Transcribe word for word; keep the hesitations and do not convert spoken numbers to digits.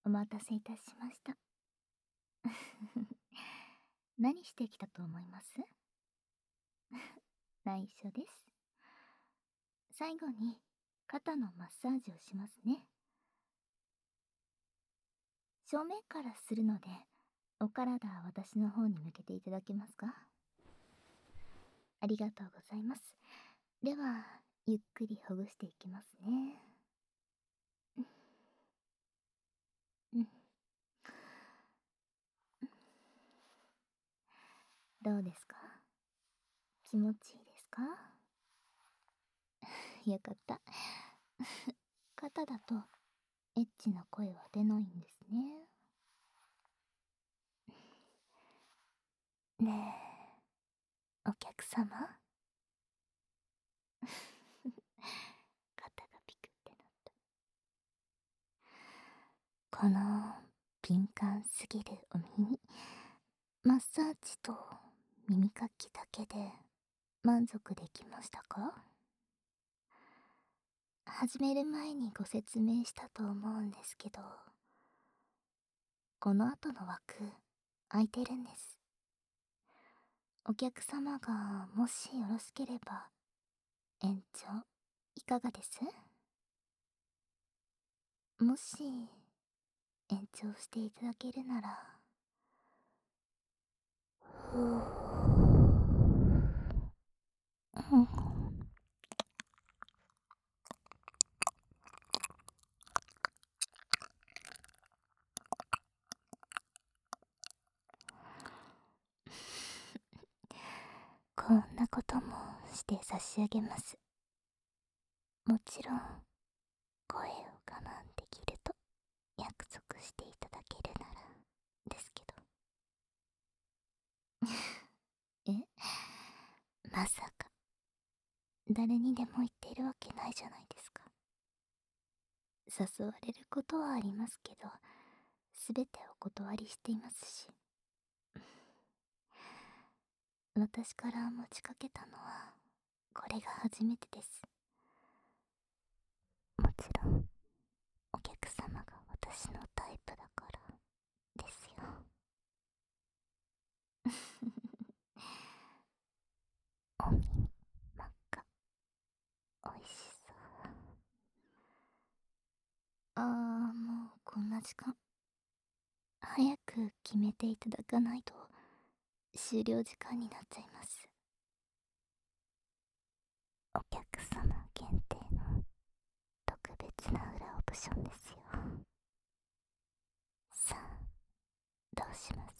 待たせいたしました。何してきたと思います？内緒です。最後に肩のマッサージをしますね。正面からするので、お体は私の方に向けていただけますか？ありがとうございます。では、ゆっくりほぐしていきますね。うん。どうですか？気持ちいいですか？よかった。肩だとエッチな声は出ないんですね。ねえ、お客様。肩がピクってなった。この敏感すぎるお耳、マッサージと耳かきだけで満足できましたか？始める前にご説明したと思うんですけど、この後の枠空いてるんです。お客様がもしよろしければ延長いかがです？もし延長していただけるなら。ふう、こんなこともして差し上げます。もちろん声を我慢できると約束していただけるならですけど。え、まさか誰にでも言っているわけないじゃないですか。誘われることはありますけど、すべてお断りしていますし。私から持ちかけたのはこれが初めてです。もちろんお客様が私のタイプだからですよ。お耳真っ赤、おいしそう。あー、もうこんな時間。早く決めていただかないと終了時間になっちゃいます。お客様限定の特別な裏オプションですよ。さあ、どうします？